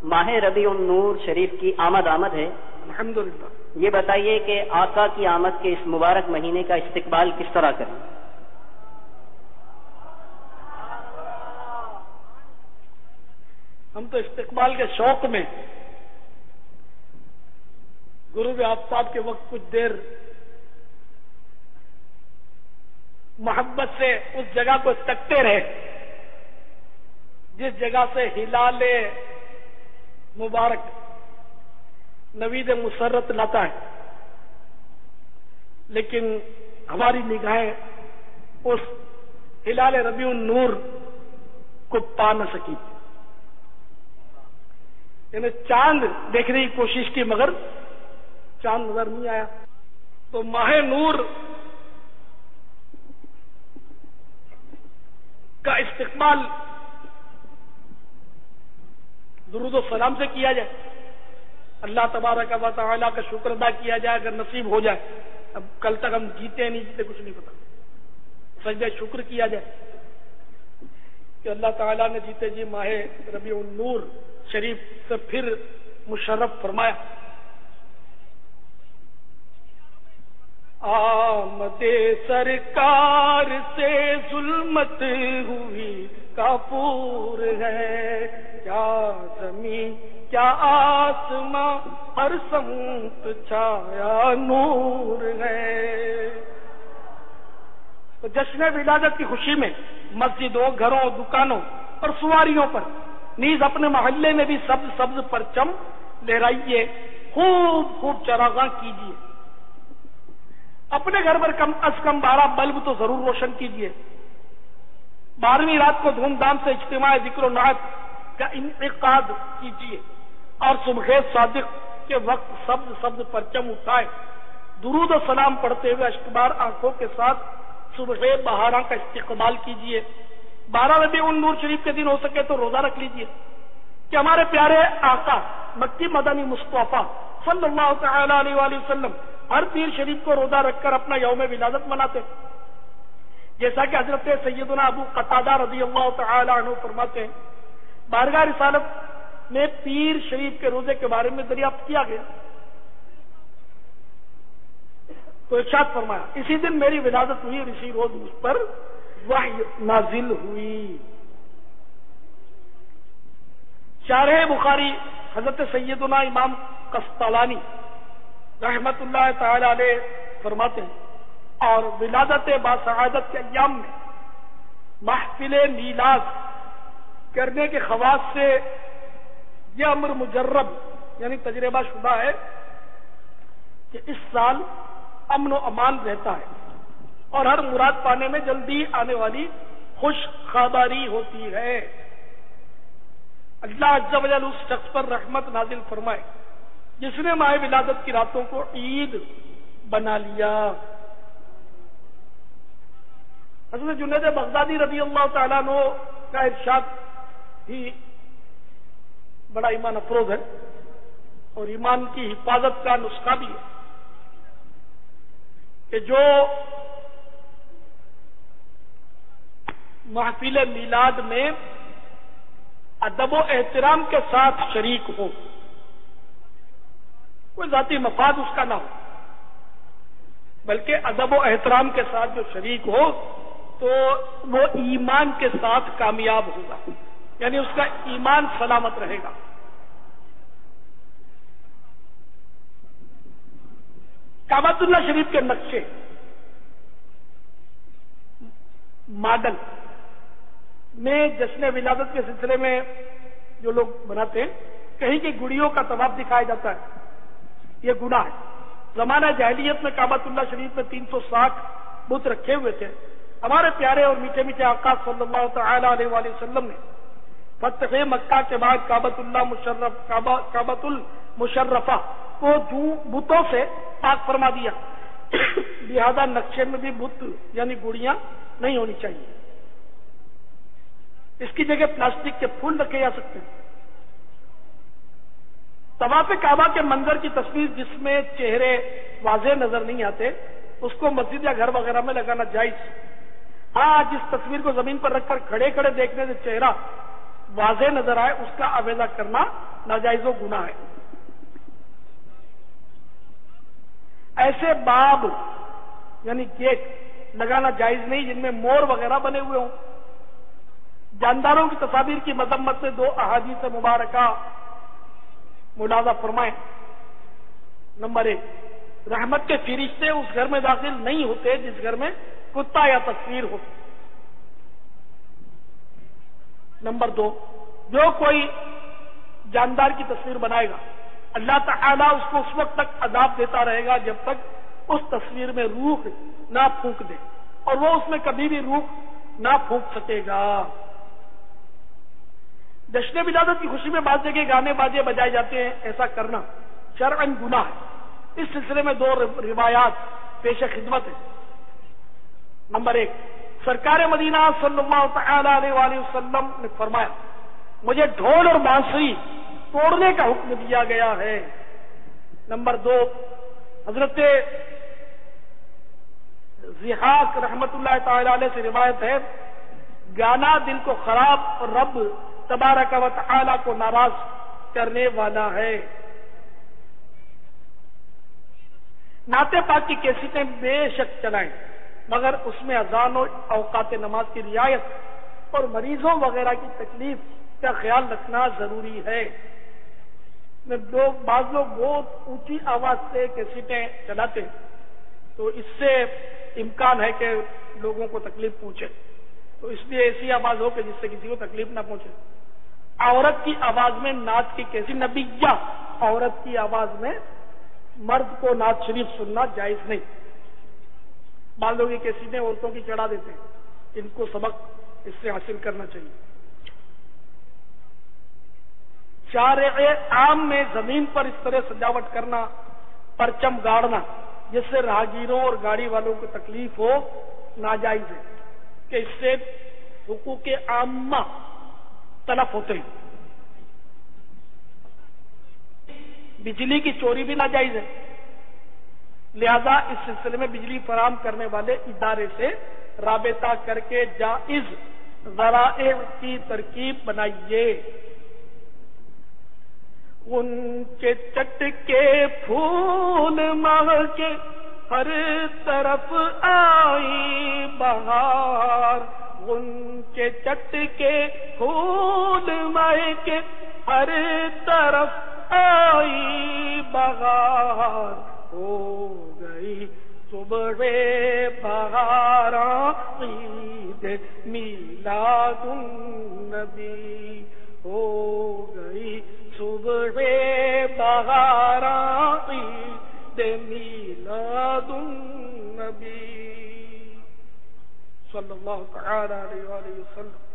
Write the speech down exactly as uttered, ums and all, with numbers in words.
ماہ ربیع النور شریف کی آمد آمد ہے، الحمدللہ۔ یہ بتائیے کہ آقا کی آمد کے اس مبارک مہینے کا استقبال کس طرح کریں؟ ہم تو استقبال کے شوق میں غروب آفتاب کے وقت کچھ دیر محبت سے اس جگہ کو تکتے رہے جس جگہ سے ہلال مبارک نوید مسرت لاتا ہے، لیکن ہماری نگاہیں اس ہلال ربیع النور کو پا نہ سکی، یعنی چاند دیکھنے کی کوشش کی مگر چاند نظر نہیں آیا۔ تو ماہ نور کا استقبال درود و سلام سے کیا جائے، اللہ تبارک و تعالیٰ کا شکر ادا کیا جائے اگر نصیب ہو جائے۔ اب کل تک ہم جیتے نہیں جیتے کچھ نہیں پتا، سجدہ شکر کیا جائے کہ اللہ تعالیٰ نے جیتے جی ماہ ربیع النور شریف سے پھر مشرف فرمایا۔ آمد سرکار سے ظلمت ہوئی کافور ہے، کیا زمین کیا آسماں ہر سمت چھایا نور ہے۔ تو جشن ولادت کی خوشی میں مسجدوں، گھروں، دکانوں اور سواریوں پر نیز اپنے محلے میں بھی سبز سبز پرچم لہرائیے، خوب خوب چراغاں کیجیے، اپنے گھر پر کم از کم بارہ بلب تو ضرور روشن کیجیے، بارہویں رات کو دھوم دھام سے اجتماع ذکر و نعت کا انعقاد کیجیے اور صبح صادق کے وقت سبز سبز پرچم اٹھائے درود و سلام پڑھتے ہوئے اشکبار آنکھوں کے ساتھ صبح بہاراں کا استقبال کیجیے۔ بارہ ربیع النور شریف کے دن ہو سکے تو روزہ رکھ لیجیے کہ ہمارے پیارے آقا مکی مدنی مصطفیٰ صلی اللہ تعالی علیہ وآلہ وسلم ہر پیر شریف کو روزہ رکھ کر اپنا یوم ولادت مناتے، جیسا کہ حضرت سیدنا ابو قتادہ رضی اللہ تعالی عنہ فرماتے ہیں، بارگاہ رسالت میں پیر شریف کے روزے کے بارے میں دریافت کیا گیا تو ارشاد فرمایا اسی دن میری ولادت ہوئی اور اسی روز مجھ پر وحی نازل ہوئی۔ شارح بخاری حضرت سیدنا امام قسطلانی رحمت اللہ تعالی علیہ فرماتے ہیں، اور ولادت باسعادت کے ایام میں محفل میلاد کرنے کے خواص سے یہ امر مجرب یعنی تجربہ شدہ ہے کہ اس سال امن و امان رہتا ہے اور ہر مراد پانے میں جلدی آنے والی خوش خبری ہوتی ہے۔ اللہ عز و جل اس شخص پر رحمت نازل فرمائے جس نے ماہ ولادت کی راتوں کو عید بنا لیا۔ حضرت جنید بغدادی رضی اللہ تعالیٰ عنہ کا ارشاد ہی بڑا ایمان افروز ہے اور ایمان کی حفاظت کا نسخہ بھی ہے کہ جو محفل میلاد میں ادب و احترام کے ساتھ شریک ہو، کوئی ذاتی مفاد اس کا نہ ہو بلکہ ادب و احترام کے ساتھ جو شریک ہو تو وہ ایمان کے ساتھ کامیاب ہوگا، یعنی اس کا ایمان سلامت رہے گا۔ کعبۃ اللہ شریف کے نقشے ماڈل میں جشن ولادت کے سلسلے میں جو لوگ بناتے ہیں کہیں کہ گڑیوں کا طواف دکھایا جاتا ہے، یہ گناہ ہے۔ زمانہ جاہلیت میں کعبۃ اللہ شریف میں تین سو ساٹھ بت رکھے ہوئے تھے۔ ہمارے پیارے اور میٹھے میٹھے آقا صلی اللہ تعالی علیہ وآلہ وسلم نے فتح مکہ کے بعد کعبۃ اللہ مشرف کعبۃ المشرفہ کو جو بتوں سے پاک فرما دیا، لہذا نقشے میں بھی بت یعنی گڑیاں نہیں ہونی چاہیے، اس کی جگہ پلاسٹک کے پھول رکھے جا سکتے ہیں۔ طواف کعبہ کے منظر کی تصویر جس میں چہرے واضح نظر نہیں آتے اس کو مسجد یا گھر وغیرہ میں لگانا جائز۔ ہاں جس تصویر کو زمین پر رکھ کر کھڑے کھڑے دیکھنے سے چہرہ واضح نظر آئے اس کا آویزہ کرنا ناجائز و گناہ ہے۔ ایسے باب یعنی گیٹ لگانا جائز نہیں جن میں مور وغیرہ بنے ہوئے ہوں۔ جانداروں کی تصاویر کی مذمت سے دو احادیث مبارکہ ملاحظہ فرمائیں۔ نمبر ایک، رحمت کے فرشتے اس گھر میں داخل نہیں ہوتے جس گھر میں کتا یا تصویر ہو۔ نمبر دو، جو کوئی جاندار کی تصویر بنائے گا اللہ تعالیٰ اس کو اس وقت تک عذاب دیتا رہے گا جب تک اس تصویر میں روح نہ پھونک دے، اور وہ اس میں کبھی بھی روح نہ پھونک سکے گا۔ جشن ولادت کی خوشی میں بعض جگہ گانے باجے بجائے جاتے ہیں، ایسا کرنا شرعاً گناہ ہے۔ اس سلسلے میں دو روایات پیش خدمت ہیں۔ نمبر ایک، سرکار مدینہ صلی اللہ تعالی علیہ وآلہ وسلم نے فرمایا، مجھے ڈھول اور بانسری توڑنے کا حکم دیا گیا ہے۔ نمبر دو، حضرت ضحاک رحمت اللہ تعالی علیہ سے روایت ہے، گانا دل کو خراب اور رب تبارک و تعالی کو ناراض کرنے والا ہے۔ نعت پاک کی کیسٹیں بے شک چلائیں، مگر اس میں اذان و اوقات نماز کی رعایت اور مریضوں وغیرہ کی تکلیف کا خیال رکھنا ضروری ہے۔ لوگ بعض لوگ بہت اونچی آواز سے کیسٹیں چلاتے ہیں تو اس سے امکان ہے کہ لوگوں کو تکلیف پہنچے، تو اس لیے ایسی آواز ہو کہ جس سے کسی کو تکلیف نہ پہنچے۔ عورت کی آواز میں نعت کی کیسی نبیہ، عورت کی آواز میں مرد کو نعت شریف سننا جائز نہیں۔ بعض لوگ یہ کیسٹیں عورتوں کی چڑھا دیتے ہیں، ان کو سبق اس سے حاصل کرنا چاہیے۔ شارع عام میں زمین پر اس طرح سجاوٹ کرنا، پرچم گاڑنا جس سے راہگیروں اور گاڑی والوں کو تکلیف ہو، ناجائز ہے کہ اس سے حقوق عامہ تلف ہوتے ہیں۔ بجلی کی چوری بھی ناجائز ہے، لہذا اس سلسلے میں بجلی فراہم کرنے والے ادارے سے رابطہ کر کے جائز ذرائع کی ترکیب بنائیے۔ ان کے چٹ کے پھول مہکے ہر طرف آئی بہار، ان کے چٹ کے پھول مہکے ہر طرف آئی بہار، ہو گئی صبح بہار عید میلاد النبی، ہو گئی صبح بہار عید میلاد النبی صلی اللہ تعالی علیہ وآلہ وسلم۔